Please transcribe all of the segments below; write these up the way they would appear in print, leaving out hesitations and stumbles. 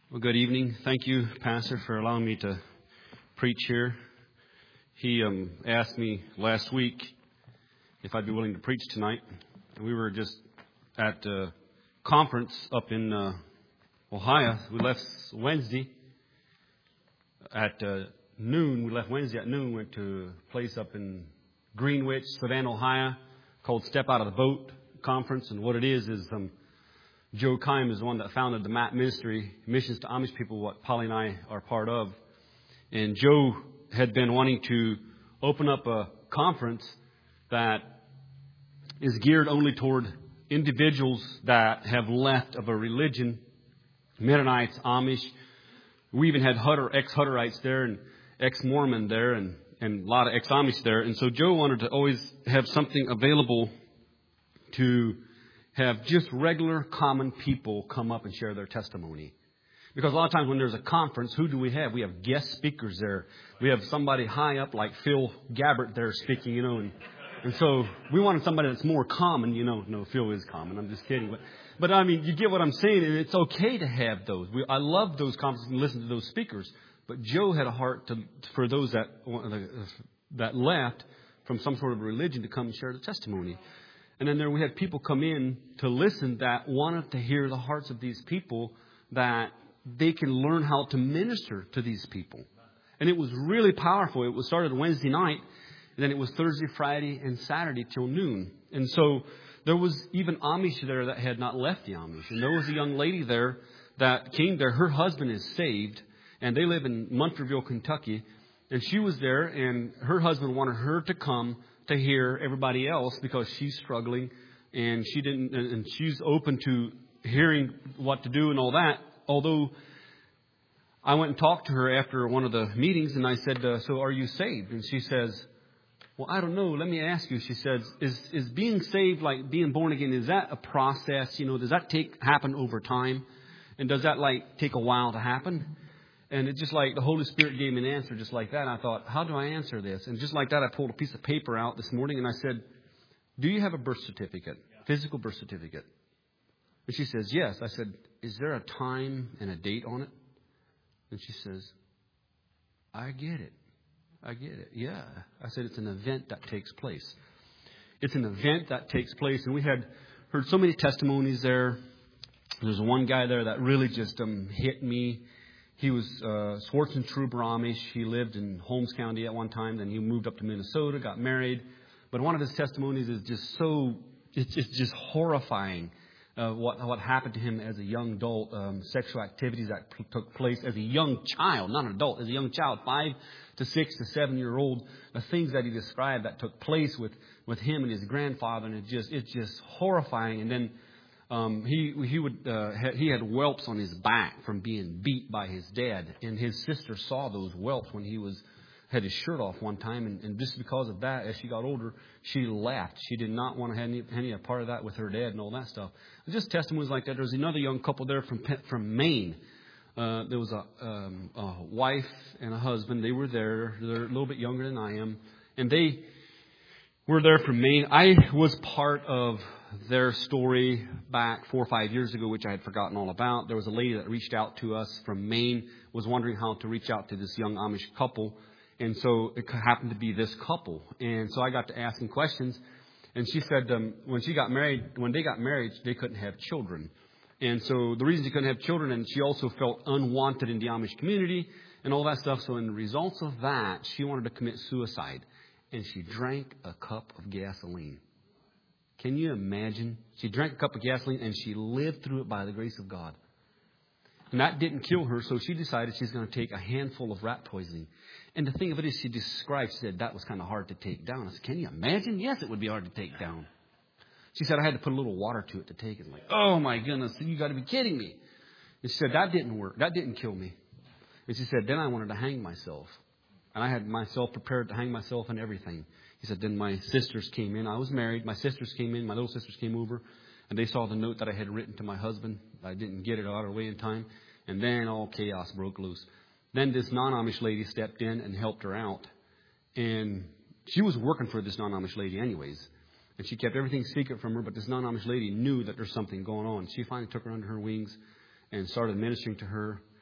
Well, good evening. Thank you, Pastor, for allowing me to preach here. He asked me last week if I'd be willing to preach tonight. We were just at a conference up in Ohio. We left Wednesday at noon. We left Wednesday at noon, went to a place up in Greenwich, Savannah, Ohio, called Step Out of the Boat Conference. And what it is Joe Keim is the one that founded the MAP Ministry, Missions to Amish People, what Polly and I are part of. And Joe had been wanting to open up a conference that is geared only toward individuals that have left of a religion, Mennonites, Amish. We even had ex-Hutterites there and ex-Mormon there and a lot of ex-Amish there. And so Joe wanted to always have something available to have just regular, common people come up and share their testimony. Because a lot of times when there's a conference, who do we have? We have guest speakers there. We have somebody high up like Phil Gabbert there speaking, and so we wanted somebody that's more common, No, Phil is common. I'm just kidding. But I mean, you get what I'm saying, and it's okay to have those. I love those conferences and listen to those speakers. But Joe had a heart for those that left from some sort of religion to come and share the testimony. And then we had people come in to listen that wanted to hear the hearts of these people, that they can learn how to minister to these people. And it was really powerful. It was started Wednesday night, and then it was Thursday, Friday, and Saturday till noon. And so there was even Amish there that had not left the Amish. And there was a young lady there that came there. Her husband is saved, and they live in Munfordville, Kentucky. And she was there, and her husband wanted her to come to hear everybody else because she's struggling and she's open to hearing what to do and all that. Although I went and talked to her after one of the meetings and I said, so are you saved? And she says, well, I don't know. Let me ask you. She says, is being saved like being born again? Is that a process? Does that happen over time? And does that take a while to happen? And it's just like the Holy Spirit gave me an answer just like that. And I thought, how do I answer this? And just like that, I pulled a piece of paper out this morning and I said, do you have a birth certificate, physical birth certificate? And she says, yes. I said, is there a time and a date on it? And she says, I get it. Yeah. I said, it's an event that takes place. It's an event that takes place. And we had heard so many testimonies there. There's one guy there that really just hit me. He was Swartz and Trooper Amish. He lived in Holmes County at one time. Then he moved up to Minnesota, got married. But one of his testimonies is just it's just horrifying what happened to him as a young adult, sexual activities that took place as a young child, not an adult, as a young child, 5 to 6 to 7 year old, the things that he described that took place with him and his grandfather. And it's just horrifying. And then he had whelps on his back from being beat by his dad, and his sister saw those whelps when he had his shirt off one time, and just because of that, as she got older, she left. She did not want to have any part of that with her dad and all that stuff. Just testimonies like that. There was another young couple there from Maine. There was a wife and a husband. They were there. They're a little bit younger than I am, and they were there from Maine. I was part of their story back 4 or 5 years ago, which I had forgotten all about. There was a lady that reached out to us from Maine, was wondering how to reach out to this young Amish couple. And so it happened to be this couple. And so I got to asking questions. And she said when they got married, they couldn't have children. And so the reason she couldn't have children, and she also felt unwanted in the Amish community and all that stuff. So in the results of that, she wanted to commit suicide. And she drank a cup of gasoline. Can you imagine? She drank a cup of gasoline and she lived through it by the grace of God. And that didn't kill her, so she decided she's going to take a handful of rat poisoning. And the thing of it is, she said that was kind of hard to take down. I said, can you imagine? Yes, it would be hard to take down. She said, I had to put a little water to it to take it. I'm like, oh my goodness, you got to be kidding me. And she said, that didn't work. That didn't kill me. And she said, then I wanted to hang myself. And I had myself prepared to hang myself and everything. He said, then my sisters came in. I was married. My sisters came in. My little sisters came over. And they saw the note that I had written to my husband. I didn't get it out of the way in time. And then all chaos broke loose. Then this non-Amish lady stepped in and helped her out. And she was working for this non-Amish lady anyways. And she kept everything secret from her. But this non-Amish lady knew that there's something going on. She finally took her under her wings and started ministering to her.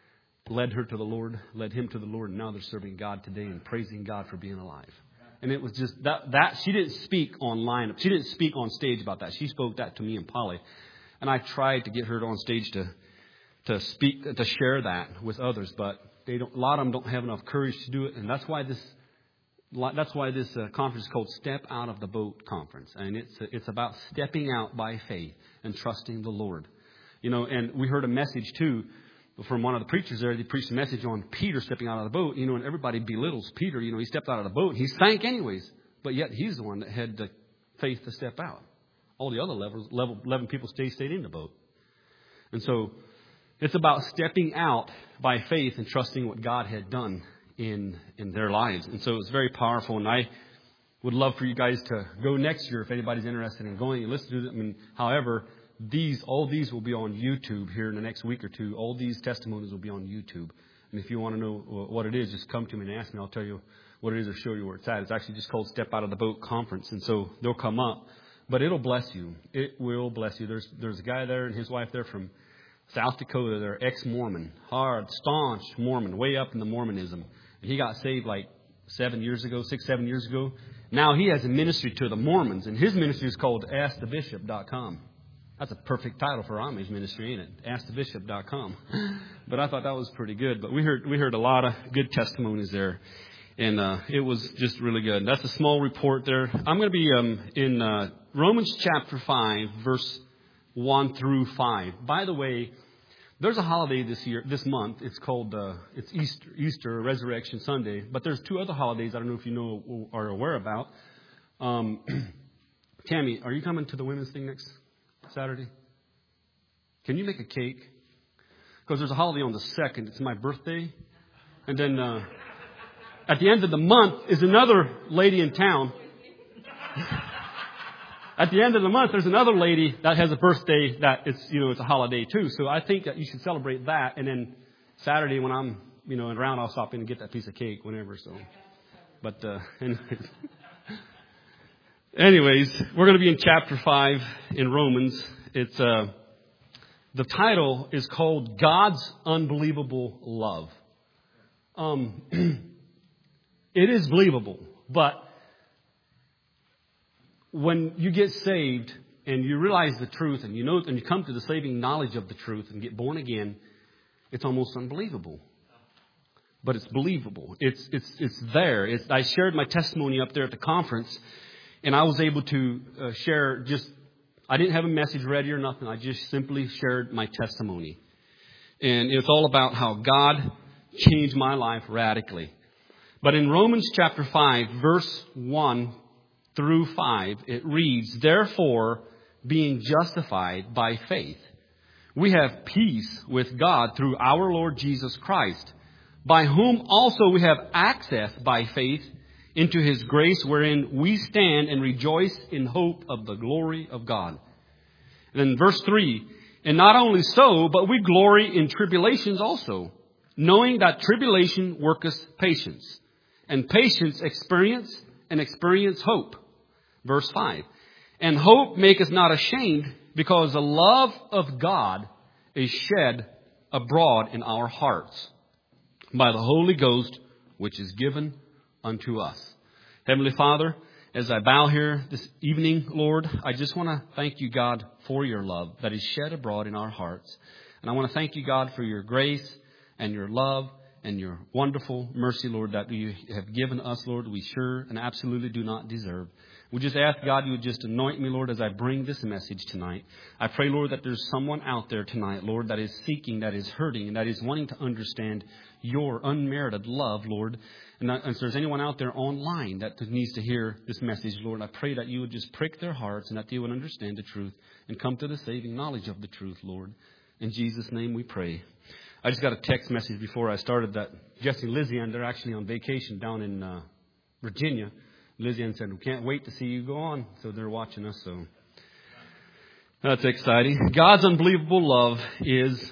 led her to the Lord, led him to the Lord, and now they're serving God today and praising God for being alive. And it was just that she didn't speak online. She didn't speak on stage about that. She spoke that to me and Polly. And I tried to get her on stage to speak, to share that with others, but a lot of them don't have enough courage to do it. And that's why this conference is called Step Out of the Boat Conference. And it's about stepping out by faith and trusting the Lord. You know, and we heard a message too from one of the preachers there. They preached a message on Peter stepping out of the boat. You know, and everybody belittles Peter. You know, he stepped out of the boat. He sank anyways. But yet he's the one that had the faith to step out. All the other 11 people stayed in the boat. And so it's about stepping out by faith and trusting what God had done in their lives. And so it's very powerful. And I would love for you guys to go next year if anybody's interested in going and listen to them. I mean, however, all these will be on YouTube here in the next week or two. All these testimonies will be on YouTube. And if you want to know what it is, just come to me and ask me. I'll tell you what it is or show you where it's at. It's actually just called Step Out of the Boat Conference. And so they'll come up. But it'll bless you. It will bless you. There's a guy there and his wife there from South Dakota. They're ex-Mormon. Hard, staunch Mormon, way up in the Mormonism. He got saved like 7 years ago. Now he has a ministry to the Mormons. And his ministry is called AskTheBishop.com. That's a perfect title for Amish ministry, ain't it? AskTheBishop.com. But I thought that was pretty good. But we heard a lot of good testimonies there. And it was just really good. That's a small report there. I'm going to be in Romans chapter 5, verse 1 through 5. By the way, there's a holiday this month. It's called it's Easter, Resurrection Sunday. But there's two other holidays I don't know if you know or are aware about. Tammy, are you coming to the women's thing next Saturday? Can you make a cake? Because there's a holiday on the 2nd. It's my birthday. And then at the end of the month is another lady in town. At the end of the month, there's another lady that has a birthday that it's a holiday too. So I think that you should celebrate that. And then Saturday when I'm, around, I'll stop in and get that piece of cake whenever. So, but, anyways, we're going to be in chapter 5 in Romans. It's, the title is called God's Unbelievable Love. It is believable, but when you get saved and you realize the truth and you come to the saving knowledge of the truth and get born again, it's almost unbelievable. But it's believable. It's there. I shared my testimony up there at the conference, and I was able to share I didn't have a message ready or nothing. I just simply shared my testimony. And it's all about how God changed my life radically. But in Romans chapter 5, verse 1 through 5, it reads, "Therefore, being justified by faith, we have peace with God through our Lord Jesus Christ, by whom also we have access by faith into His grace, wherein we stand and rejoice in hope of the glory of God." And then verse 3, "And not only so, but we glory in tribulations also, knowing that tribulation worketh patience, and patience experience, and experience hope." Verse 5, "And hope maketh not ashamed, because the love of God is shed abroad in our hearts by the Holy Ghost, which is given unto us." Heavenly Father, as I bow here this evening, Lord, I just want to thank you, God, for your love that is shed abroad in our hearts. And I want to thank you, God, for your grace and your love and your wonderful mercy, Lord, that you have given us, Lord, we sure and absolutely do not deserve. We just ask, God, you would just anoint me, Lord, as I bring this message tonight. I pray, Lord, that there's someone out there tonight, Lord, that is seeking, that is hurting, and that is wanting to understand your unmerited love, Lord. And if there's anyone out there online that needs to hear this message, Lord, I pray that you would just prick their hearts and that they would understand the truth and come to the saving knowledge of the truth, Lord. In Jesus' name we pray. I just got a text message before I started that Jesse and Lizzie, and they're actually on vacation down in Virginia. Lizzie said, "We can't wait to see you go on." So they're watching us. So that's exciting. God's unbelievable love is,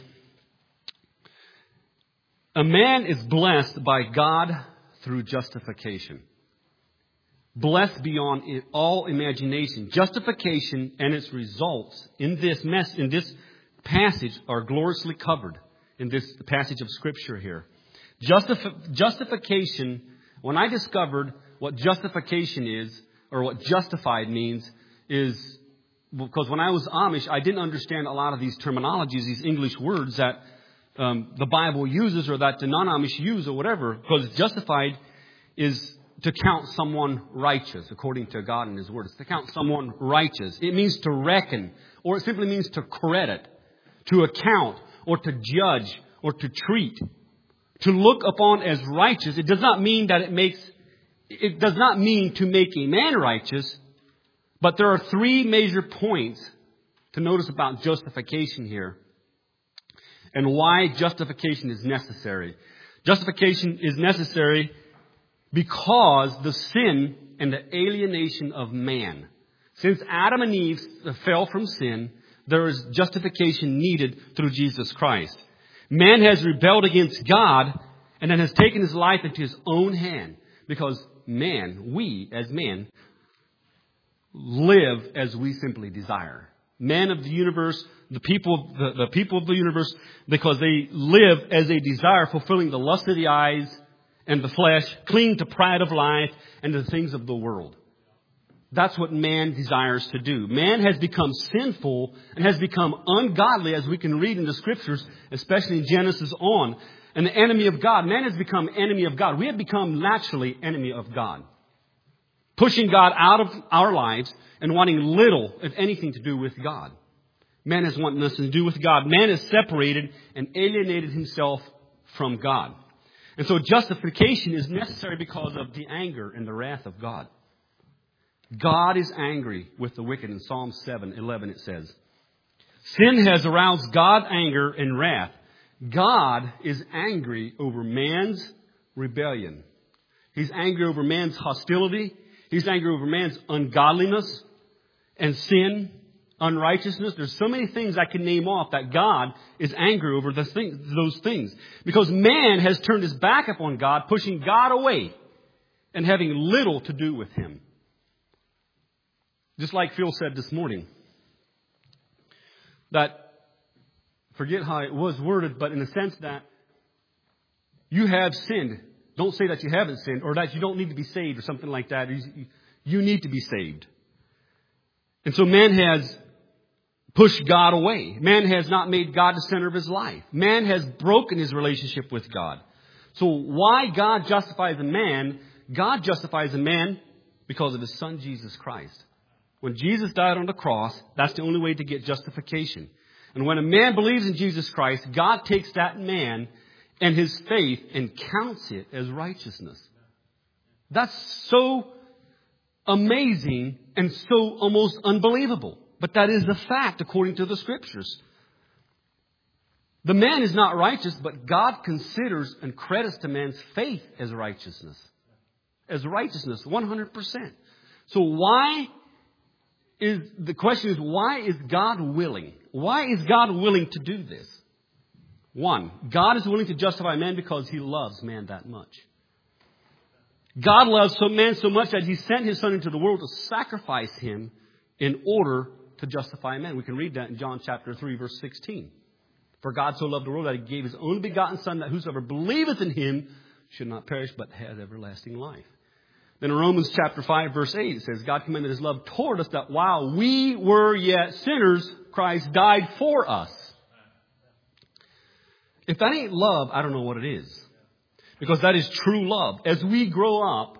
a man is blessed by God through justification. Blessed beyond all imagination. Justification and its results in this passage are gloriously covered in this passage of Scripture here. Justification, when I discovered what justification is, or what justified means, is because when I was Amish, I didn't understand a lot of these terminologies, these English words that the Bible uses or that the non-Amish use or whatever. Because justified is to count someone righteous, according to God and His Word. It's to count someone righteous. It means to reckon, or it simply means to credit, to account, or to judge, or to treat. To look upon as righteous, it does not mean that it does not mean to make a man righteous, but there are three major points to notice about justification here and why justification is necessary. Justification is necessary because the sin and the alienation of man. Since Adam and Eve fell from sin, there is justification needed through Jesus Christ. Man has rebelled against God and then has taken his life into his own hand because we as man, live as we simply desire. Man of the universe, the people of the universe, because they live as they desire, fulfilling the lust of the eyes and the flesh, clinging to pride of life and the things of the world. That's what man desires to do. Man has become sinful and has become ungodly, as we can read in the Scriptures, especially in Genesis on, and the enemy of God. Man has become enemy of God. We have become naturally enemy of God, pushing God out of our lives and wanting little, if anything, to do with God. Man has wanted nothing to do with God. Man is separated and alienated himself from God. And so justification is necessary because of the anger and the wrath of God. God is angry with the wicked. In Psalm 7:11 it says, sin has aroused God's anger and wrath. God is angry over man's rebellion. He's angry over man's hostility. He's angry over man's ungodliness and sin, unrighteousness. There's so many things I can name off that God is angry over those things. Because man has turned his back upon God, pushing God away and having little to do with Him. Just like Phil said this morning, that, forget how it was worded, but in the sense that you have sinned. Don't say that you haven't sinned or that you don't need to be saved or something like that. You need to be saved. And so man has pushed God away. Man has not made God the center of his life. Man has broken his relationship with God. So why God justifies a man? God justifies a man because of His Son, Jesus Christ. When Jesus died on the cross, that's the only way to get justification. And when a man believes in Jesus Christ, God takes that man and his faith and counts it as righteousness. That's so amazing and so almost unbelievable. But that is the fact according to the Scriptures. The man is not righteous, but God considers and credits to man's faith as righteousness. As righteousness, 100%. So why is God willing? Why is God willing to do this? One, God is willing to justify man because He loves man that much. God loves man so much that He sent His Son into the world to sacrifice Him in order to justify man. We can read that in John chapter 3, verse 16. For God so loved the world that He gave His only begotten Son, that whosoever believeth in Him should not perish but have everlasting life. Then in Romans chapter 5, verse 8, it says, God commended His love toward us that while we were yet sinners, Christ died for us. If that ain't love, I don't know what it is. Because that is true love. As we grow up,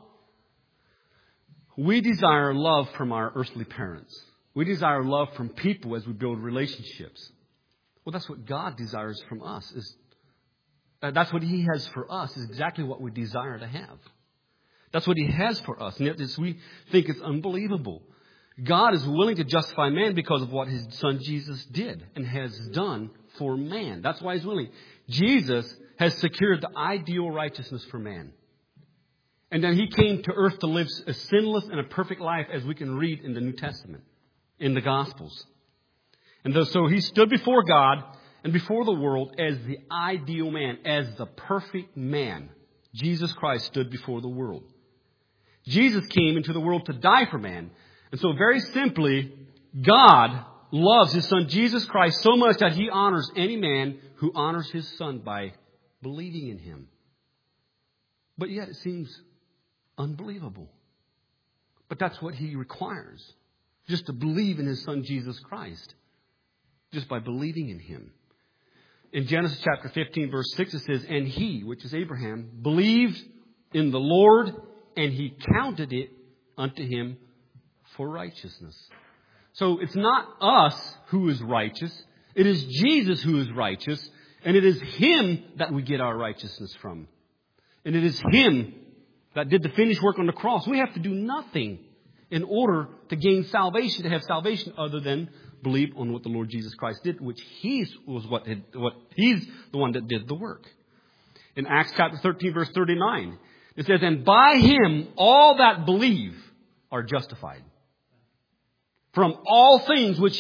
we desire love from our earthly parents. We desire love from people as we build relationships. Well, that's what God desires from us. That's what He has for us, is exactly what we desire to have. That's what He has for us. And yet we think it's unbelievable. God is willing to justify man because of what His Son Jesus did and has done for man. That's why He's willing. Jesus has secured the ideal righteousness for man. And then He came to earth to live a sinless and a perfect life, as we can read in the New Testament, in the Gospels. And so He stood before God and before the world as the ideal man, as the perfect man. Jesus Christ stood before the world. Jesus came into the world to die for man. And so very simply, God loves His Son Jesus Christ so much that He honors any man who honors His Son by believing in Him. But yet it seems unbelievable. But that's what He requires. Just to believe in His Son Jesus Christ. Just by believing in Him. In Genesis chapter 15 verse 6 it says, and he, which is Abraham, believed in the Lord, and He counted it unto him for righteousness. So it's not us who is righteous. It is Jesus who is righteous. And it is Him that we get our righteousness from. And it is Him that did the finished work on the cross. We have to do nothing in order to gain salvation, to have salvation, other than believe on what the Lord Jesus Christ did, which He's the one that did the work. In Acts chapter 13 verse 39, it says, and by Him all that believe are justified from all things which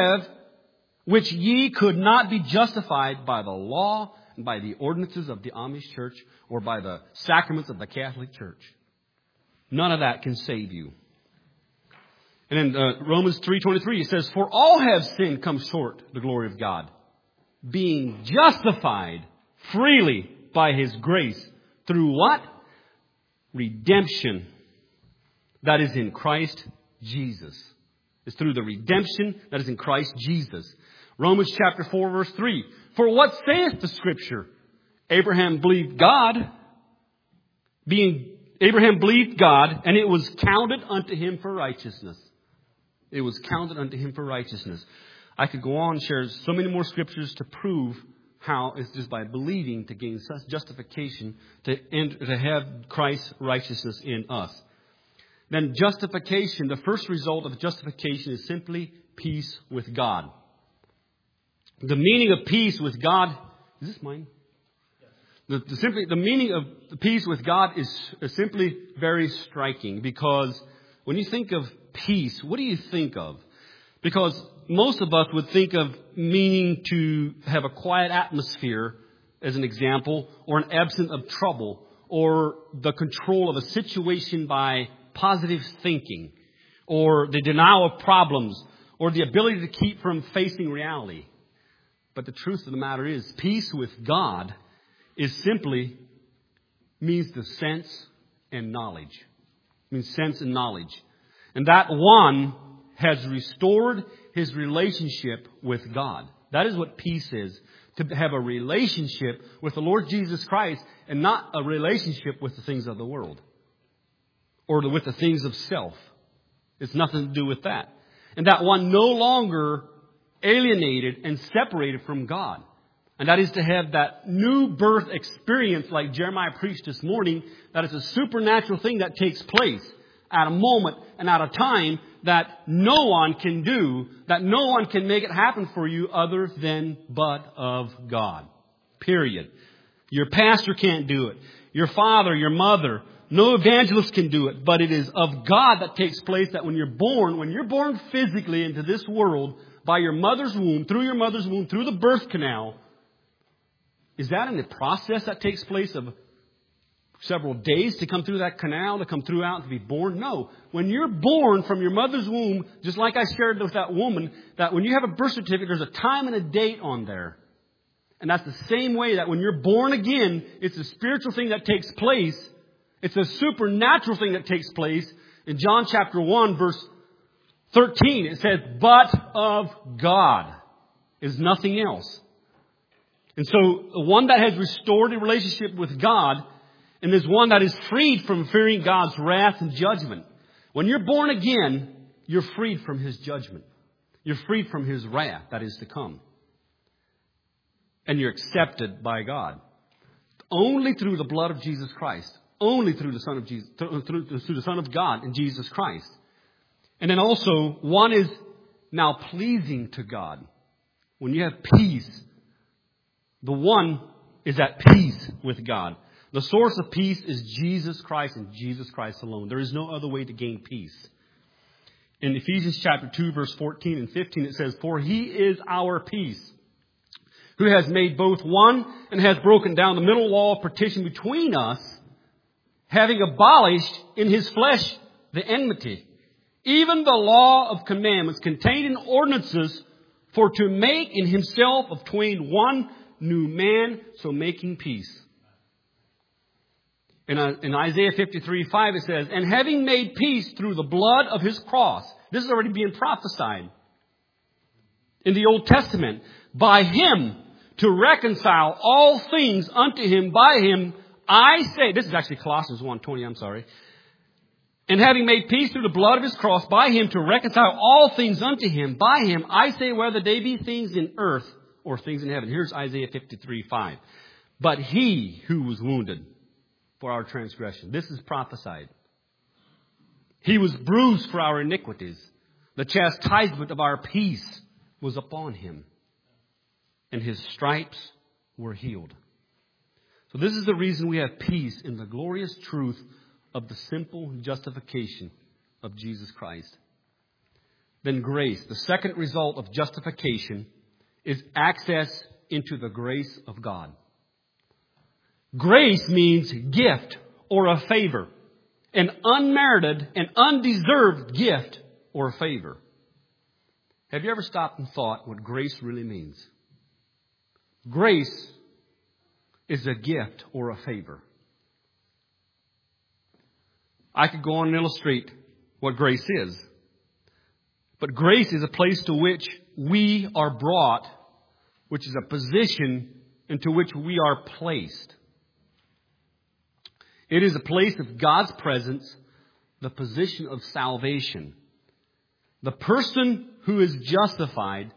ye could not be justified by the law and by the ordinances of the Amish church or by the sacraments of the Catholic Church. None of that can save you. And in Romans 3:23 it says, for all have sinned, come short the glory of God, being justified freely by His grace through what? Redemption that is in Christ Jesus. It's through the redemption that is in Christ Jesus. Romans chapter 4 verse 3. For what saith the Scripture? Abraham believed God, and it was counted unto him for righteousness. It was counted unto him for righteousness. I could go on and share so many more scriptures to prove how it's just by believing to gain such justification to have Christ's righteousness in us. Then justification, the first result of justification is simply peace with God. The meaning of peace with God, is this mine? The meaning of the peace with God is simply very striking, because when you think of peace, what do you think of? Because most of us would think of meaning to have a quiet atmosphere, as an example, or an absence of trouble, or the control of a situation by positive thinking, or the denial of problems, or the ability to keep from facing reality. But the truth of the matter is, peace with God is simply means the sense and knowledge. It means sense and knowledge. And that one has restored his relationship with God. That is what peace is. To have a relationship with the Lord Jesus Christ, and not a relationship with the things of the world. Or with the things of self. It's nothing to do with that. And that one no longer alienated and separated from God. And that is to have that new birth experience, like Jeremiah preached this morning, that is a supernatural thing that takes place at a moment and at a time that no one can do, that no one can make it happen for you other than but of God. Period. Your pastor can't do it. Your father, your mother, no evangelist can do it. But it is of God that takes place, that when you're born physically into this world by your mother's womb, through the birth canal, is that in the process that takes place of several days to come through that canal, to come through out, to be born? No. When you're born from your mother's womb, just like I shared with that woman, that when you have a birth certificate, there's a time and a date on there. And that's the same way that when you're born again, it's a spiritual thing that takes place. It's a supernatural thing that takes place. In John chapter 1, verse 13, it says, but of God is nothing else. And so the one that has restored a relationship with God, and is one that is freed from fearing God's wrath and judgment. When you're born again, you're freed from His judgment. You're freed from His wrath that is to come. And you're accepted by God. Only through the blood of Jesus Christ. Only through the Son of Jesus, through the Son of God in Jesus Christ. And then also, one is now pleasing to God. When you have peace, the one is at peace with God. The source of peace is Jesus Christ and Jesus Christ alone. There is no other way to gain peace. In Ephesians chapter 2, verse 14 and 15, it says, for He is our peace, who has made both one and has broken down the middle wall of partition between us, having abolished in His flesh the enmity, even the law of commandments contained in ordinances, For to make in himself of twain one new man, so making peace. In Isaiah 53:5 it says, and having made peace through the blood of his cross. This is already being prophesied in the Old Testament. By him to reconcile all things unto him. By him I say, this is actually Colossians 1:20, I'm sorry. And having made peace through the blood of his cross, by him to reconcile all things unto him. By him I say, whether they be things in earth or things in heaven. Here's Isaiah 53:5. But he who was wounded for our transgression. This is prophesied. He was bruised for our iniquities. The chastisement of our peace was upon him. And his stripes were healed. So this is the reason we have peace in the glorious truth of the simple justification of Jesus Christ. Then grace. The second result of justification is access into the grace of God. Grace means gift or a favor. An unmerited and undeserved gift or a favor. Have you ever stopped and thought what grace really means? Grace is a gift or a favor. I could go on and illustrate what grace is. But grace is a place to which we are brought, which is a position into which we are placed. It is a place of God's presence, the position of salvation. The person who is justified,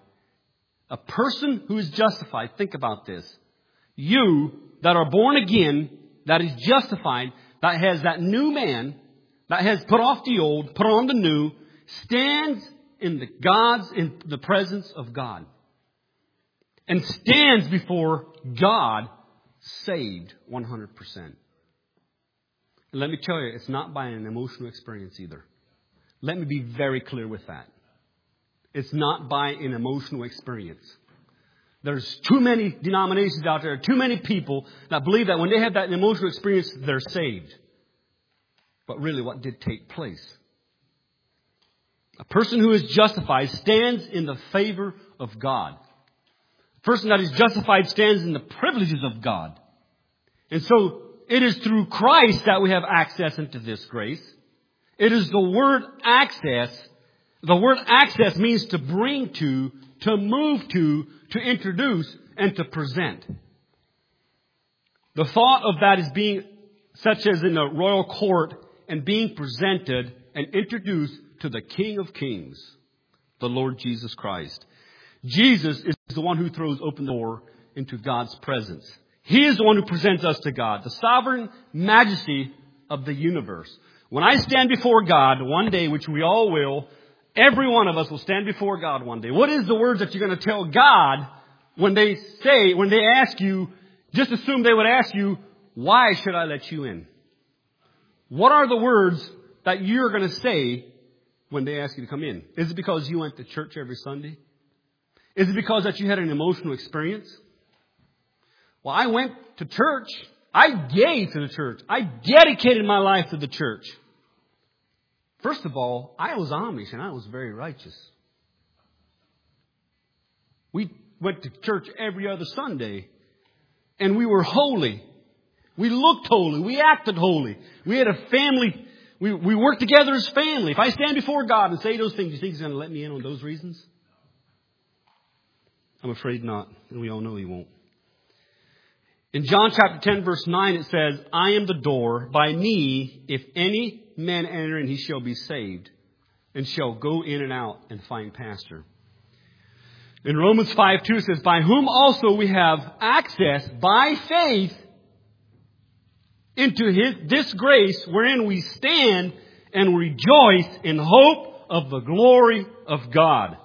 think about this. You that are born again, that is justified, that has that new man, that has put off the old, put on the new, stands in the presence of God. And stands before God saved 100%. And let me tell you, it's not by an emotional experience either. Let me be very clear with that. It's not by an emotional experience. There's too many denominations out there, too many people that believe that when they have that emotional experience, they're saved. But really, what did take place? A person who is justified stands in the favor of God. A person that is justified stands in the privileges of God. And so, it is through Christ that we have access into this grace. It is the word access. The word access means to bring to move to introduce, and to present. The thought of that is being, such as in a royal court, and being presented and introduced to the King of Kings, the Lord Jesus Christ. Jesus is the one who throws open the door into God's presence. He is the one who presents us to God, the sovereign majesty of the universe. When I stand before God one day, which we all will, every one of us will stand before God one day. What is the words that you're going to tell God when they ask you, just assume they would ask you, why should I let you in? What are the words that you're going to say when they ask you to come in? Is it because you went to church every Sunday? Is it because that you had an emotional experience? Well, I went to church. I gave to the church. I dedicated my life to the church. First of all, I was Amish and I was very righteous. We went to church every other Sunday and we were holy. We looked holy. We acted holy. We had a family. We worked together as family. If I stand before God and say those things, you think He's going to let me in on those reasons? I'm afraid not. And we all know He won't. In John chapter 10, verse 9, it says, I am the door. By me, if any man enter in, he shall be saved, and shall go in and out and find pasture. In Romans 5:2, it says, by whom also we have access by faith into this grace wherein we stand and rejoice in hope of the glory of God.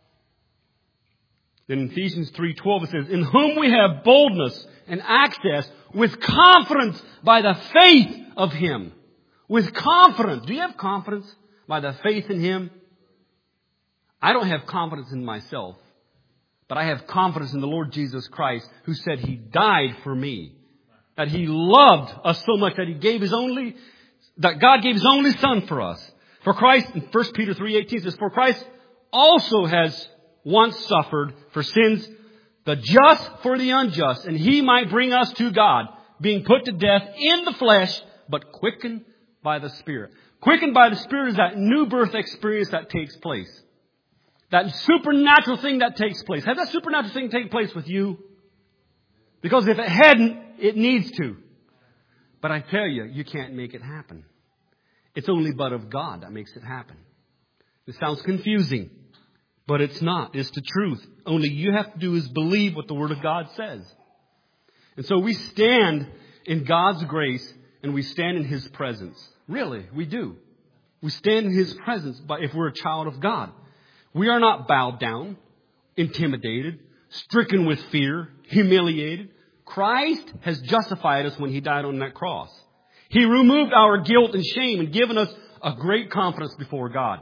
Then in Ephesians 3:12 it says, in whom we have boldness and access with confidence by the faith of Him. With confidence. Do you have confidence by the faith in Him? I don't have confidence in myself, but I have confidence in the Lord Jesus Christ, who said He died for me. That He loved us so much that that God gave His only Son for us. For Christ, in 1 Peter 3:18 says, for Christ also has once suffered for sins, the just for the unjust, and He might bring us to God, being put to death in the flesh, but quickened by the Spirit. Quickened by the Spirit is that new birth experience that takes place. That supernatural thing that takes place. Has that supernatural thing taken place with you? Because if it hadn't, it needs to. But I tell you, you can't make it happen. It's only but of God that makes it happen. It sounds confusing, but it's not. It's the truth. Only you have to do is believe what the Word of God says. And so we stand in God's grace and we stand in His presence. Really, we do. We stand in His presence if we're a child of God. We are not bowed down, intimidated, stricken with fear, humiliated. Christ has justified us when He died on that cross. He removed our guilt and shame and given us a great confidence before God.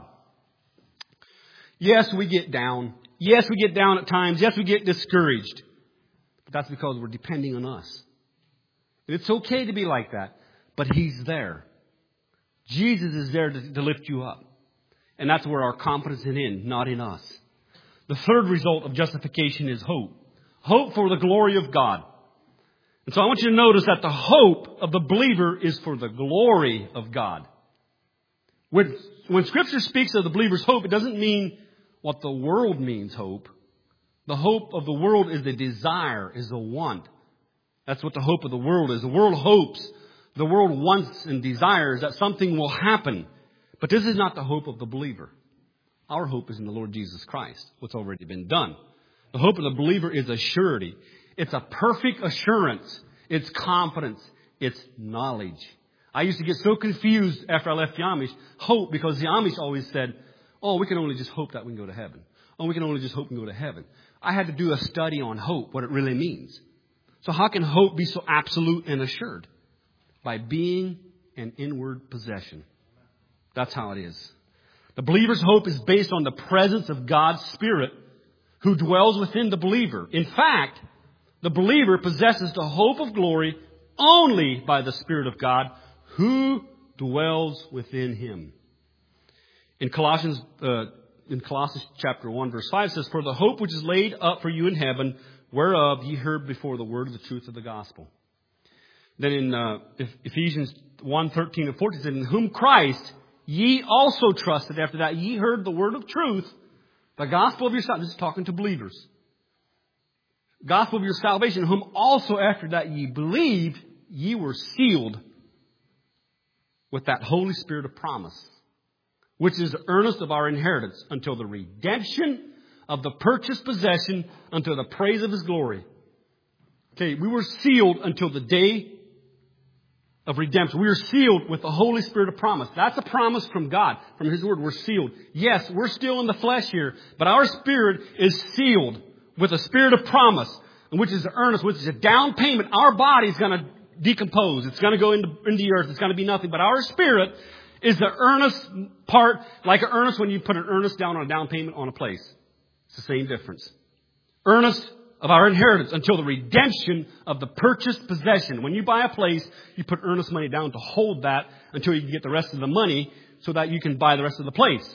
Yes, we get down. Yes, we get down at times. Yes, we get discouraged. But that's because we're depending on us. And it's okay to be like that. But He's there. Jesus is there to lift you up. And that's where our confidence is in, not in us. The third result of justification is hope. Hope for the glory of God. And so I want you to notice that the hope of the believer is for the glory of God. When Scripture speaks of the believer's hope, it doesn't mean what the world means hope. The hope of the world is the desire, is the want. That's what the hope of the world is. The world hopes, the world wants and desires that something will happen. But this is not the hope of the believer. Our hope is in the Lord Jesus Christ, what's already been done. The hope of the believer is a surety. It's a perfect assurance. It's confidence. It's knowledge. I used to get so confused after I left the Amish. Hope, because the Amish always said, oh, we can only just hope that we can go to heaven. Oh, we can only just hope we can go to heaven. I had to do a study on hope, what it really means. So how can hope be so absolute and assured? By being an inward possession. That's how it is. The believer's hope is based on the presence of God's Spirit who dwells within the believer. In fact, the believer possesses the hope of glory only by the Spirit of God who dwells within him. In Colossians chapter 1, verse 5 says, for the hope which is laid up for you in heaven, whereof ye heard before the word of the truth of the gospel. Then in Ephesians 1, 13 and 14 says, in whom Christ ye also trusted after that ye heard the word of truth, the gospel of your salvation. This is talking to believers. Gospel of your salvation, whom also after that ye believed, ye were sealed with that Holy Spirit of promise, which is the earnest of our inheritance until the redemption of the purchased possession unto the praise of His glory. Okay, we were sealed until the day of redemption. We are sealed with the Holy Spirit of promise. That's a promise from God, from His Word. We're sealed. Yes, we're still in the flesh here, but our spirit is sealed with a spirit of promise, which is the earnest, which is a down payment. Our body is going to decompose. It's going to go into the earth. It's going to be nothing. But our spirit is the earnest part, like an earnest when you put an earnest down on a down payment on a place. It's the same difference. Earnest of our inheritance until the redemption of the purchased possession. When you buy a place, you put earnest money down to hold that until you can get the rest of the money so that you can buy the rest of the place.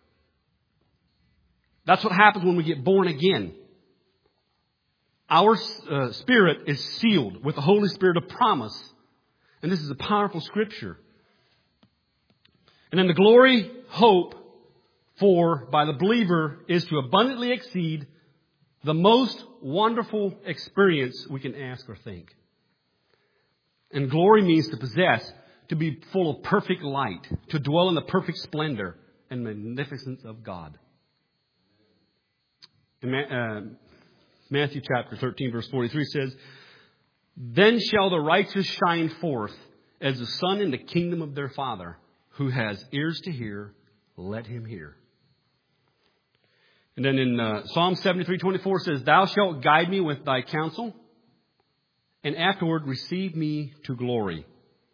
That's what happens when we get born again. Our spirit is sealed with the Holy Spirit of promise. And this is a powerful scripture. And then the glory, hope by the believer is to abundantly exceed the most wonderful experience we can ask or think. And glory means to possess, to be full of perfect light, to dwell in the perfect splendor and magnificence of God. In Matthew chapter 13, verse 43 says, then shall the righteous shine forth as the sun in the kingdom of their Father. Who has ears to hear, let him hear. And then in Psalm 73:24 says, thou shalt guide me with thy counsel, and afterward receive me to glory.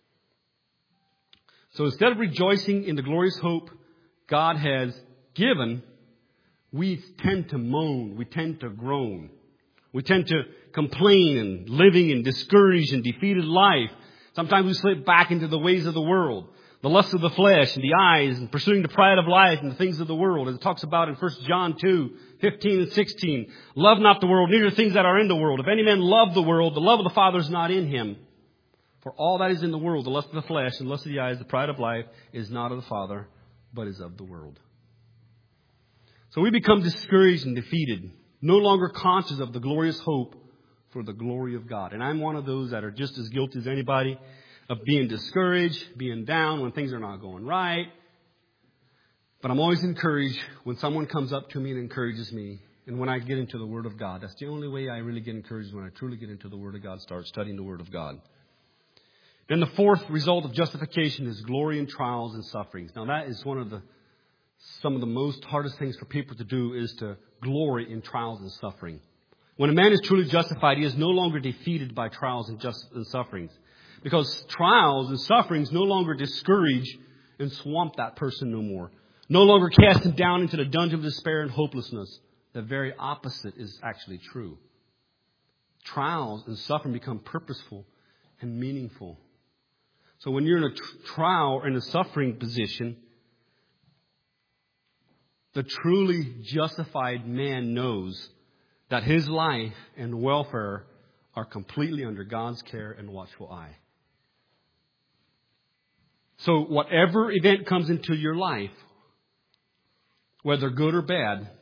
So instead of rejoicing in the glorious hope God has given, we tend to moan, we tend to groan. We tend to complain and living in discouraged and defeated life. Sometimes we slip back into the ways of the world. the lust of the flesh and the eyes and pursuing the pride of life and the things of the world. As it talks about in 1 John 2:15 and 16. Love not the world, neither the things that are in the world. If any man love the world, the love of the Father is not in him. For all that is in the world, the lust of the flesh and the lust of the eyes, the pride of life, is not of the Father, but is of the world. So we become discouraged and defeated, no longer conscious of the glorious hope for the glory of God. And I'm one of those that are just as guilty as anybody of being discouraged, being down when things are not going right. But I'm always encouraged when someone comes up to me and encourages me. And when I get into the Word of God, that's the only way I really get encouraged, when I truly get into the Word of God, start studying the Word of God. Then the fourth result of justification is glory in trials and sufferings. Now that is some of the most hardest things for people to do, is to glory in trials and suffering. When a man is truly justified, he is no longer defeated by trials and sufferings. Because trials and sufferings no longer discourage and swamp that person no more. No longer cast him down into the dungeon of despair and hopelessness. The very opposite is actually true. Trials and suffering become purposeful and meaningful. So when you're in a trial or in a suffering position, the truly justified man knows that his life and welfare are completely under God's care and watchful eye. So whatever event comes into your life, whether good or bad,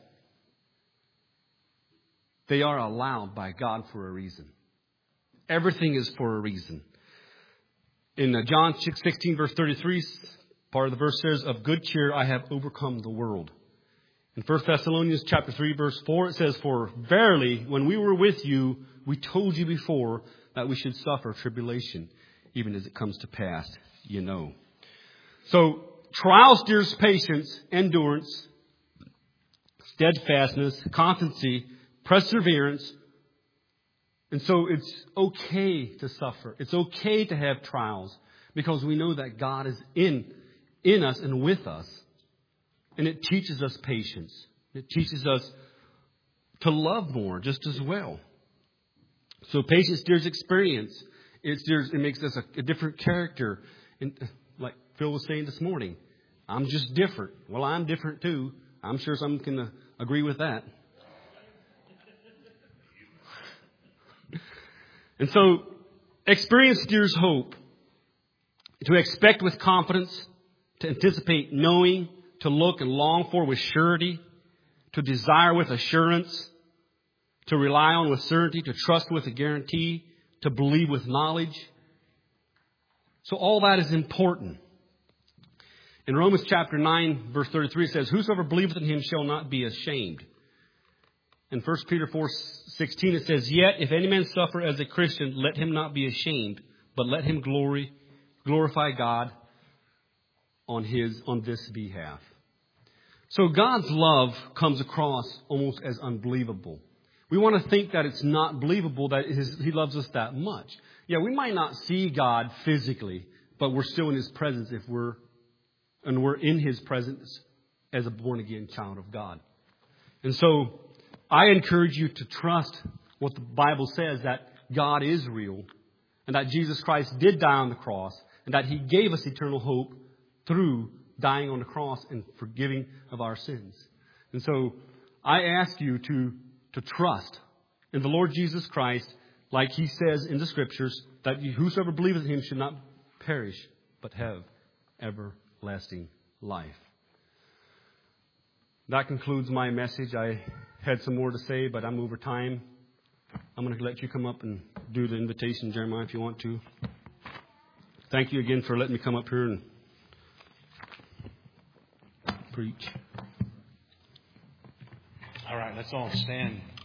they are allowed by God for a reason. Everything is for a reason. In John 16 verse 33, part of the verse says, "Of good cheer I have overcome the world." In 1 Thessalonians chapter 3 verse 4, it says, "For verily, when we were with you, we told you before that we should suffer tribulation, even as it comes to pass, you know." So, trial steers patience, endurance, steadfastness, constancy, perseverance. And so it's okay to suffer. It's okay to have trials, because we know that God is in us and with us. And it teaches us patience. It teaches us to love more just as well. So patience steers experience. It makes us a different character. And like Phil was saying this morning, I'm just different. Well, I'm different too. I'm sure some can agree with that. And so experience steers hope. To expect with confidence, to anticipate knowing, to look and long for with surety, to desire with assurance, to rely on with certainty, to trust with a guarantee, to believe with knowledge. So all that is important. In Romans chapter 9, verse 33, it says, "Whosoever believeth in him shall not be ashamed." In 1 Peter 4:16, it says, "Yet if any man suffer as a Christian, let him not be ashamed, but let him glorify God on this behalf." So God's love comes across almost as unbelievable. We want to think that it's not believable that He loves us that much. Yeah, we might not see God physically, but we're still in His presence if we're in His presence as a born-again child of God. And so I encourage you to trust what the Bible says, that God is real, and that Jesus Christ did die on the cross, and that He gave us eternal hope through dying on the cross and forgiving of our sins. And so I ask you to trust in the Lord Jesus Christ, like He says in the Scriptures, that whosoever believeth in Him should not perish, but have everlasting life. That concludes my message. I had some more to say, but I'm over time. I'm going to let you come up and do the invitation, Jeremiah, if you want to. Thank you again for letting me come up here and preach. All right, let's all stand.